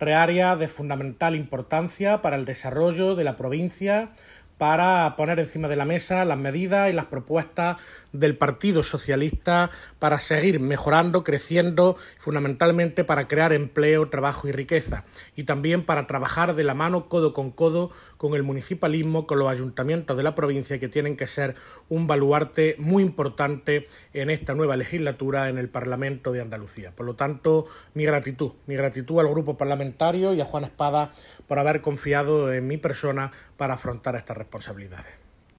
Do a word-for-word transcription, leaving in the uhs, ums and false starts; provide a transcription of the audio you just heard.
tres áreas de fundamental importancia para el desarrollo de la provincia, para poner encima de la mesa las medidas y las propuestas del Partido Socialista para seguir mejorando, creciendo, fundamentalmente para crear empleo, trabajo y riqueza, y también para trabajar de la mano, codo con codo, con el municipalismo, con los ayuntamientos de la provincia, que tienen que ser un baluarte muy importante en esta nueva legislatura en el Parlamento de Andalucía. Por lo tanto, mi gratitud, mi gratitud al grupo parlamentario y a Juan Espada por haber confiado en mi persona para afrontar estas responsabilidades.